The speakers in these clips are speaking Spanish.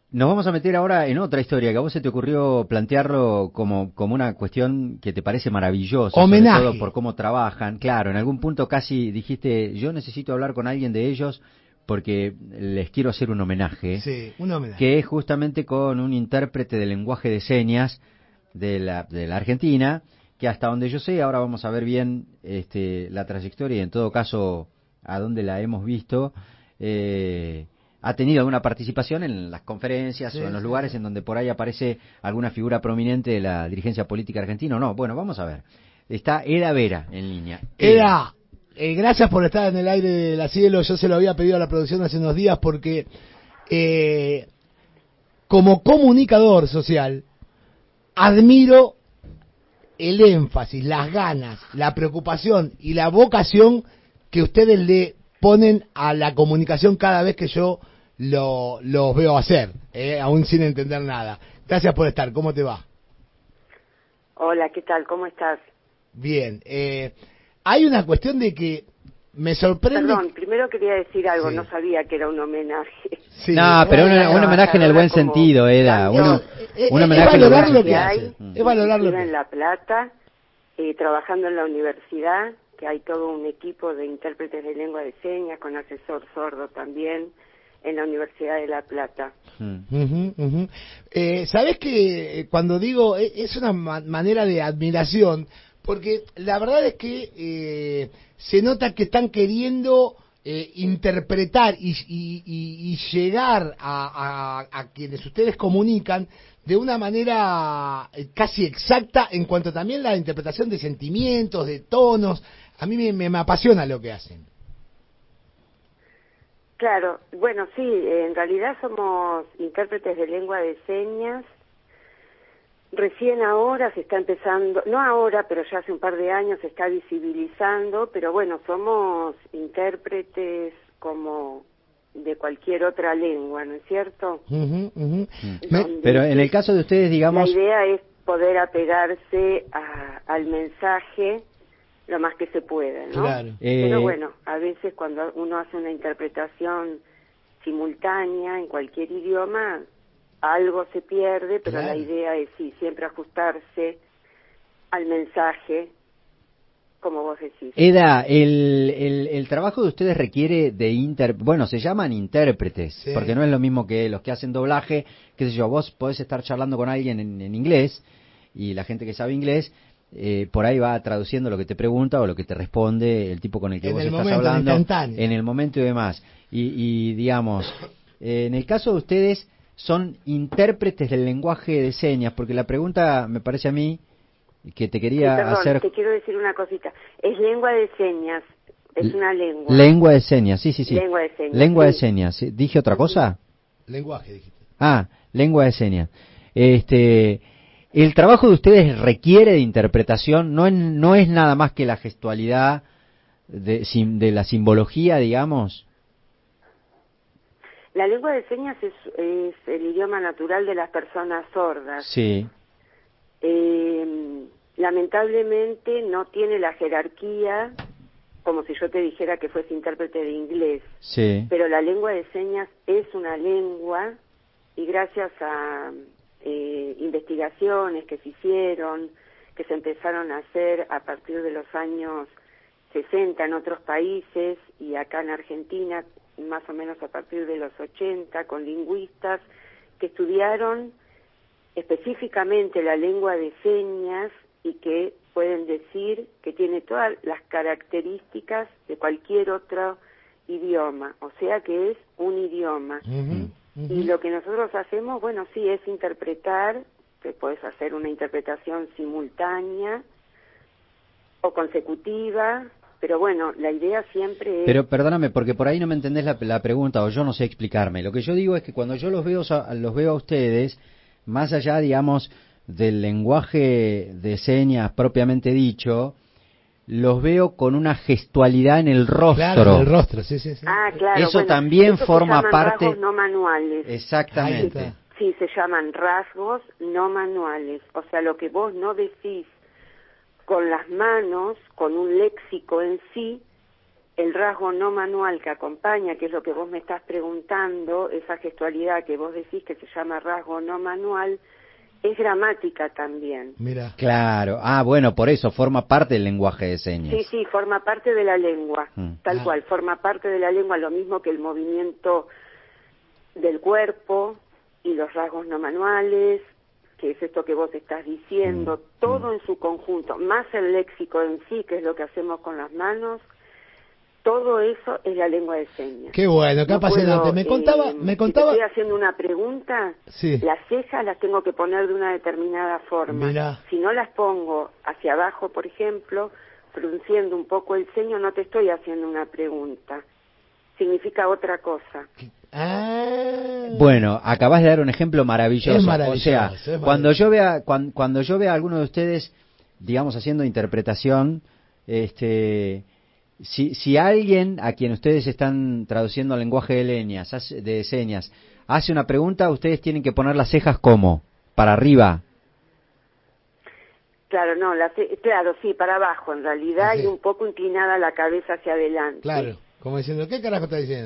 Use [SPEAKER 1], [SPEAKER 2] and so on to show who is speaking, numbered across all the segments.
[SPEAKER 1] Nos vamos a meter ahora en otra historia que a vos se te ocurrió plantearlo como una cuestión que te parece maravillosa,
[SPEAKER 2] Homenaje.
[SPEAKER 1] sobre todo por cómo trabajan. Claro, en algún punto casi dijiste, yo necesito hablar con alguien de ellos porque les quiero hacer un homenaje,
[SPEAKER 2] Sí, un homenaje.
[SPEAKER 1] que es justamente con un intérprete de lenguaje de señas de la Argentina, que hasta donde yo sé, ahora vamos a ver bien la trayectoria y en todo caso a dónde la hemos visto, ha tenido alguna participación en las conferencias o en los lugares en donde por ahí aparece alguna figura prominente de la dirigencia política argentina, ¿o no? Bueno, vamos a ver. Está Eda Vera en línea.
[SPEAKER 2] Eda, gracias por estar en el aire de la Cielo. Yo se lo había pedido a la producción hace unos días porque como comunicador social admiro el énfasis, las ganas, la preocupación y la vocación que ustedes le ponen a la comunicación cada vez que yo los veo hacer, aún sin entender nada. Gracias por estar, ¿cómo te va?
[SPEAKER 3] Hola, ¿qué tal? ¿Cómo estás?
[SPEAKER 2] Bien, hay una cuestión de que me sorprende...
[SPEAKER 3] Perdón, primero quería decir algo,
[SPEAKER 2] Sí.
[SPEAKER 3] no sabía que era un homenaje.
[SPEAKER 2] Sí,
[SPEAKER 1] No, pero un homenaje en el buen sentido, Eda. Un homenaje en el buen
[SPEAKER 2] valorar lo
[SPEAKER 1] sentido.
[SPEAKER 2] que hay, es valorar lo que
[SPEAKER 3] en La Plata, trabajando en la universidad, que hay todo un equipo de intérpretes de lengua de señas, con asesor sordo también, en la Universidad de La Plata.
[SPEAKER 2] ¿Sabés que cuando digo, es una manera de admiración? Porque la verdad es que se nota que están queriendo interpretar y llegar a quienes ustedes comunican de una manera casi exacta en cuanto también a la interpretación de sentimientos, de tonos. A mí me apasiona lo que hacen.
[SPEAKER 3] Claro, bueno, sí, en realidad somos intérpretes de lengua de señas. Recién ahora se está empezando, no ahora, pero ya hace un par de años se está visibilizando, pero bueno, somos intérpretes como de cualquier otra lengua, ¿no es cierto?
[SPEAKER 1] Pero en el caso de ustedes, digamos...
[SPEAKER 3] La idea es poder apegarse al mensaje lo más que se pueda, ¿no?
[SPEAKER 2] Claro.
[SPEAKER 3] Pero bueno, a veces cuando uno hace una interpretación simultánea en cualquier idioma, algo se pierde, pero la idea es sí, siempre ajustarse al mensaje, como vos decís.
[SPEAKER 1] Eda, el trabajo de ustedes requiere de bueno, se llaman intérpretes,
[SPEAKER 2] Sí.
[SPEAKER 1] porque no es lo mismo que los que hacen doblaje, qué sé yo, vos podés estar charlando con alguien en inglés, y la gente que sabe inglés, por ahí va traduciendo lo que te pregunta o lo que te responde el tipo con el que vos estás hablando, en el momento y demás. Y digamos, en el caso de ustedes, son intérpretes del lenguaje de señas, porque la pregunta me parece a mí que te quería
[SPEAKER 3] perdón,
[SPEAKER 1] hacer...
[SPEAKER 3] te quiero decir una cosita. Es lengua de señas, es una lengua.
[SPEAKER 1] Lengua de señas, sí.
[SPEAKER 3] Lengua de señas.
[SPEAKER 1] Lengua de
[SPEAKER 3] sí.
[SPEAKER 1] señas. ¿Dije otra cosa?
[SPEAKER 2] Lenguaje, dijiste.
[SPEAKER 1] Ah, lengua de señas. El trabajo de ustedes requiere de interpretación, no es nada más que la gestualidad de la simbología, digamos.
[SPEAKER 3] La lengua de señas es el idioma natural de las personas sordas.
[SPEAKER 1] Sí.
[SPEAKER 3] Lamentablemente no tiene la jerarquía como si yo te dijera que fuese intérprete de inglés.
[SPEAKER 1] Sí.
[SPEAKER 3] Pero la lengua de señas es una lengua y gracias a investigaciones que se hicieron, que se empezaron a hacer a partir de los años 60 en otros países y acá en Argentina más o menos a partir de los 80 con lingüistas que estudiaron específicamente la lengua de señas y que pueden decir que tiene todas las características de cualquier otro idioma, o sea que es un idioma. Y lo que nosotros hacemos, bueno, sí, es interpretar, que puedes hacer una interpretación simultánea o consecutiva, pero bueno, la idea siempre es...
[SPEAKER 1] Pero perdóname, porque por ahí no me entendés la pregunta o yo no sé explicarme. Lo que yo digo es que cuando yo los veo a ustedes, más allá, digamos, del lenguaje de señas propiamente dicho, los veo con una gestualidad en el rostro.
[SPEAKER 2] Claro, en el rostro, sí.
[SPEAKER 3] Ah, claro.
[SPEAKER 1] Eso también
[SPEAKER 3] eso
[SPEAKER 1] forma
[SPEAKER 3] se llaman
[SPEAKER 1] parte...
[SPEAKER 3] rasgos no manuales.
[SPEAKER 1] Exactamente.
[SPEAKER 3] Sí, se llaman rasgos no manuales. O sea, lo que vos no decís con las manos, con un léxico en sí, el rasgo no manual que acompaña, que es lo que vos me estás preguntando, esa gestualidad que vos decís que se llama rasgo no manual, es gramática también.
[SPEAKER 2] Mira.
[SPEAKER 1] Claro. Ah, bueno, por eso forma parte del lenguaje de señas.
[SPEAKER 3] Sí, sí, forma parte de la lengua, tal cual, forma parte de la lengua, lo mismo que el movimiento del cuerpo y los rasgos no manuales, que es esto que vos estás diciendo, todo en su conjunto, más el léxico en sí, que es lo que hacemos con las manos, todo eso es la lengua de señas.
[SPEAKER 2] Qué bueno, qué apasionante. Me contaba...
[SPEAKER 3] Si te estoy haciendo una pregunta,
[SPEAKER 2] sí.
[SPEAKER 3] Las cejas las tengo que poner de una determinada forma.
[SPEAKER 2] Mirá.
[SPEAKER 3] Si no las pongo hacia abajo, por ejemplo, frunciendo un poco el ceño, no te estoy haciendo una pregunta. Significa otra cosa.
[SPEAKER 1] Bueno, acabas de dar un ejemplo maravilloso.
[SPEAKER 2] Es maravilloso,
[SPEAKER 1] o sea, cuando yo vea cuando yo vea a alguno de ustedes, digamos, haciendo interpretación, si alguien a quien ustedes están traduciendo al lenguaje de señas hace una pregunta, ustedes tienen que poner las cejas ¿cómo? ¿Para arriba?
[SPEAKER 3] Claro, no, claro, sí, para abajo en realidad,
[SPEAKER 2] sí.
[SPEAKER 3] Y un poco inclinada la cabeza hacia adelante.
[SPEAKER 2] Claro, como diciendo, ¿qué carajo está diciendo?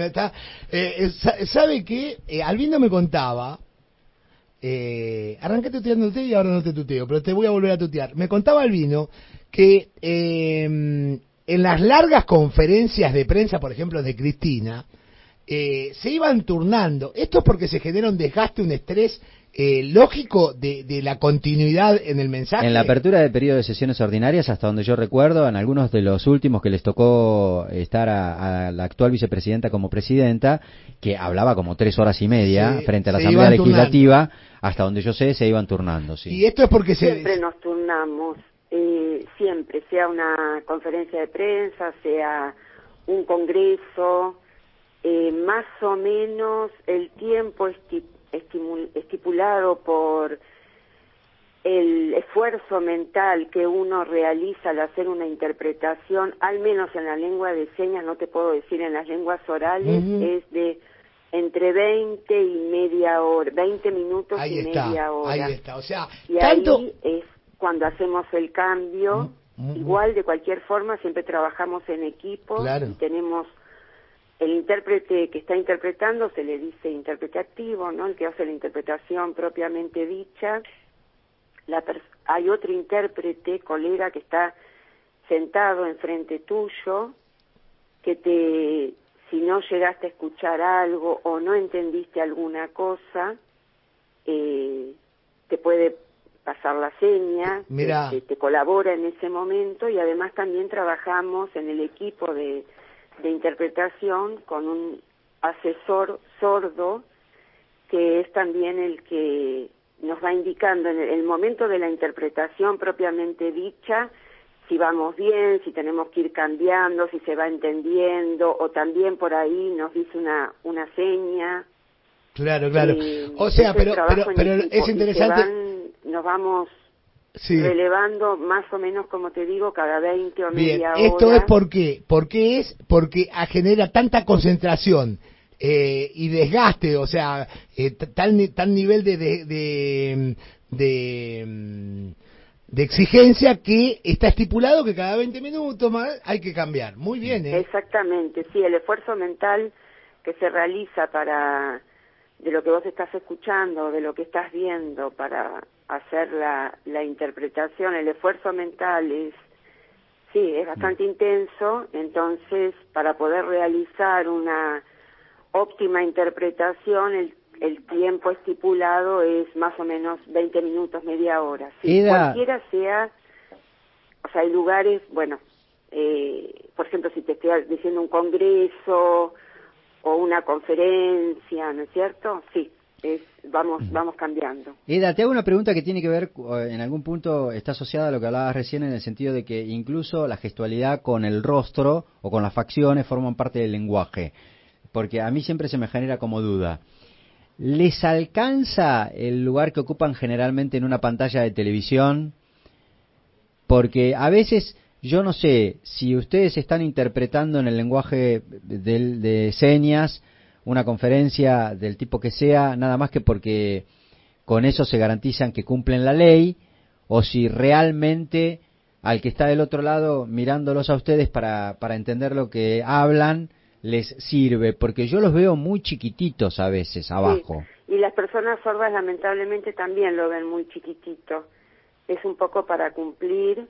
[SPEAKER 2] ¿Sabe qué? Albino me contaba, arranqué tuteando usted y ahora no te tuteo, pero te voy a volver a tutear. Me contaba Albino que en las largas conferencias de prensa, por ejemplo, de Cristina, se iban turnando. Esto es porque se genera un desgaste, un estrés lógico de la continuidad en el mensaje.
[SPEAKER 1] En la apertura del periodo de sesiones ordinarias, hasta donde yo recuerdo, en algunos de los últimos que les tocó estar a la actual vicepresidenta como presidenta, que hablaba como 3 horas y media frente a la Asamblea Legislativa, hasta donde yo sé, se iban turnando. Sí.
[SPEAKER 2] Y esto es porque
[SPEAKER 3] siempre nos turnamos. Siempre, sea una conferencia de prensa, sea un congreso, más o menos el tiempo estipulado por el esfuerzo mental que uno realiza al hacer una interpretación, al menos en la lengua de señas, no te puedo decir en las lenguas orales, es de entre 20 y media hora, 20 minutos
[SPEAKER 2] ahí
[SPEAKER 3] y
[SPEAKER 2] está,
[SPEAKER 3] media hora.
[SPEAKER 2] Ahí está, o sea,
[SPEAKER 3] y
[SPEAKER 2] tanto...
[SPEAKER 3] ahí es cuando hacemos el cambio, igual de cualquier forma siempre trabajamos en equipo,
[SPEAKER 2] claro.
[SPEAKER 3] Y tenemos el intérprete que está interpretando, se le dice intérprete activo, ¿no? El que hace la interpretación propiamente dicha. Hay otro intérprete, colega, que está sentado enfrente tuyo, que si no llegaste a escuchar algo o no entendiste alguna cosa, te puede pasar la seña, te colabora en ese momento, y además también trabajamos en el equipo de interpretación con un asesor sordo, que es también el que nos va indicando en el momento de la interpretación propiamente dicha, si vamos bien, si tenemos que ir cambiando, si se va entendiendo, o también por ahí nos dice una seña.
[SPEAKER 2] Claro. O sea, pero es interesante.
[SPEAKER 3] Nos vamos relevando más o menos, como te digo, cada 20 o media hora.
[SPEAKER 2] Esto es porque genera tanta concentración y desgaste, o sea, tal nivel de exigencia que está estipulado que cada 20 minutos más hay que cambiar. Muy bien,
[SPEAKER 3] Exactamente, sí, el esfuerzo mental que se realiza de lo que vos estás escuchando, de lo que estás viendo, para hacer la interpretación, el esfuerzo mental es bastante intenso. Entonces, para poder realizar una óptima interpretación, el tiempo estipulado es más o menos 20 minutos, media hora. Cualquiera sea, o sea, hay lugares, bueno, por ejemplo, si te estoy diciendo un congreso o una conferencia, ¿no es cierto? Sí, vamos cambiando.
[SPEAKER 1] Eda, te hago una pregunta que tiene que ver, en algún punto está asociada a lo que hablabas recién, en el sentido de que incluso la gestualidad con el rostro o con las facciones forman parte del lenguaje, porque a mí siempre se me genera como duda. ¿Les alcanza el lugar que ocupan generalmente en una pantalla de televisión? Porque a veces, yo no sé, si ustedes están interpretando en el lenguaje de señas una conferencia del tipo que sea, nada más que porque con eso se garantizan que cumplen la ley, o si realmente al que está del otro lado mirándolos a ustedes para entender lo que hablan les sirve, porque yo los veo muy chiquititos a veces abajo.
[SPEAKER 3] Sí, y las personas sordas lamentablemente también lo ven muy chiquitito. Es un poco para cumplir,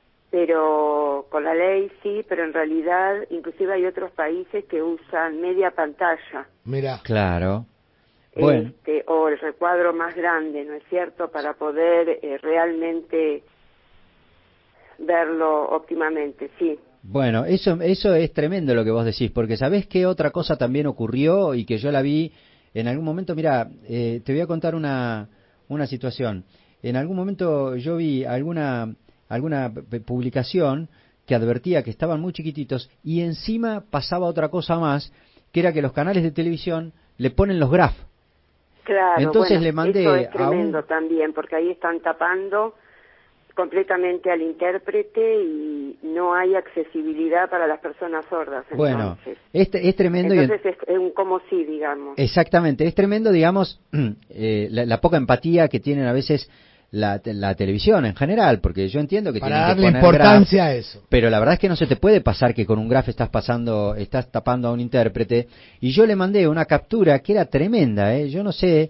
[SPEAKER 3] pero con la ley sí, pero en realidad inclusive hay otros países que usan media pantalla.
[SPEAKER 2] Mira.
[SPEAKER 1] Claro. Bueno.
[SPEAKER 3] O el recuadro más grande, ¿no es cierto?, para poder realmente verlo óptimamente, sí.
[SPEAKER 1] Bueno, eso es tremendo lo que vos decís, porque ¿sabés qué otra cosa también ocurrió y que yo la vi en algún momento? Mira, te voy a contar una situación. En algún momento yo vi alguna publicación que advertía que estaban muy chiquititos y encima pasaba otra cosa más, que era que los canales de televisión le ponen los graf.
[SPEAKER 3] Claro,
[SPEAKER 1] Entonces
[SPEAKER 3] bueno,
[SPEAKER 1] le mandé
[SPEAKER 3] eso es tremendo también, porque ahí están tapando completamente al intérprete y no hay accesibilidad para las personas sordas.
[SPEAKER 1] Bueno,
[SPEAKER 3] entonces
[SPEAKER 1] es tremendo.
[SPEAKER 3] Entonces es un como sí, digamos.
[SPEAKER 1] Exactamente, es tremendo, digamos, la poca empatía que tienen a veces la televisión en general, porque yo entiendo que
[SPEAKER 2] para
[SPEAKER 1] tienen que
[SPEAKER 2] darle
[SPEAKER 1] poner
[SPEAKER 2] importancia
[SPEAKER 1] graf,
[SPEAKER 2] a eso.
[SPEAKER 1] pero la verdad es que no se te puede pasar que con un graf estás tapando a un intérprete. Y yo le mandé una captura que era tremenda, yo no sé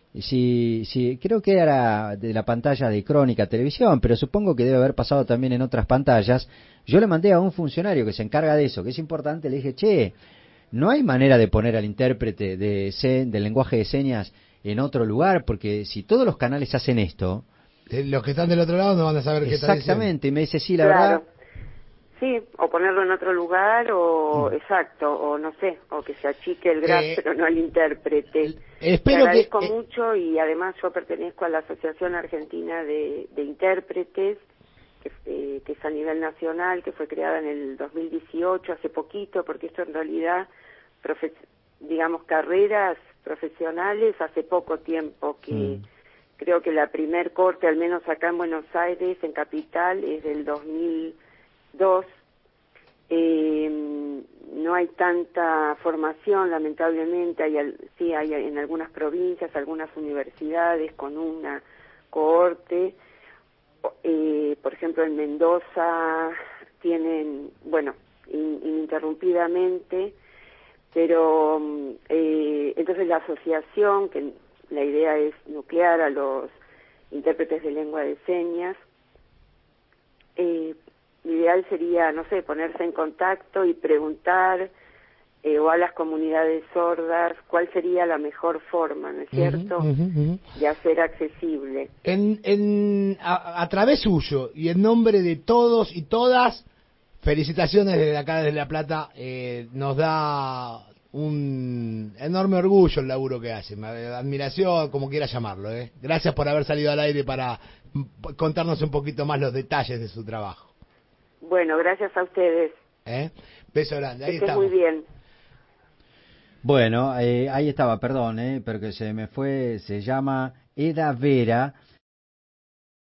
[SPEAKER 1] si creo que era de la pantalla de Crónica Televisión, pero supongo que debe haber pasado también en otras pantallas. Yo le mandé a un funcionario que se encarga de eso, que es importante, le dije, che, no hay manera de poner al intérprete del lenguaje de señas en otro lugar, porque si todos los canales hacen esto...
[SPEAKER 2] Los que están del otro lado no van a saber qué está diciendo.
[SPEAKER 1] Exactamente, y me dice, sí, la
[SPEAKER 3] Claro.
[SPEAKER 1] verdad...
[SPEAKER 3] Sí, o ponerlo en otro lugar, o exacto, o no sé, o que se achique el graf, pero no el intérprete. Te agradezco mucho, y además yo pertenezco a la Asociación Argentina de Intérpretes, que es a nivel nacional, que fue creada en el 2018, hace poquito, porque esto en realidad, digamos, carreras profesionales, hace poco tiempo que... Creo que la primer corte, al menos acá en Buenos Aires, en Capital, es del 2002. No hay tanta formación, lamentablemente. Sí hay en algunas provincias, algunas universidades con una cohorte. Por ejemplo, en Mendoza tienen, bueno, ininterrumpidamente, pero entonces la asociación, que la idea es nuclear a los intérpretes de lengua de señas, lo ideal sería, no sé, ponerse en contacto y preguntar o a las comunidades sordas cuál sería la mejor forma, ¿no es cierto?, de hacer accesible.
[SPEAKER 2] A través suyo y en nombre de todos y todas, felicitaciones desde acá, desde La Plata. Nos da un enorme orgullo el laburo que hace, admiración, como quiera llamarlo. Gracias por haber salido al aire para contarnos un poquito más los detalles de su trabajo.
[SPEAKER 3] Bueno, gracias a ustedes.
[SPEAKER 2] Beso grande, ahí
[SPEAKER 3] estamos. Muy bien.
[SPEAKER 1] Bueno, ahí estaba, perdón, pero que se me fue, se llama Eda Vera.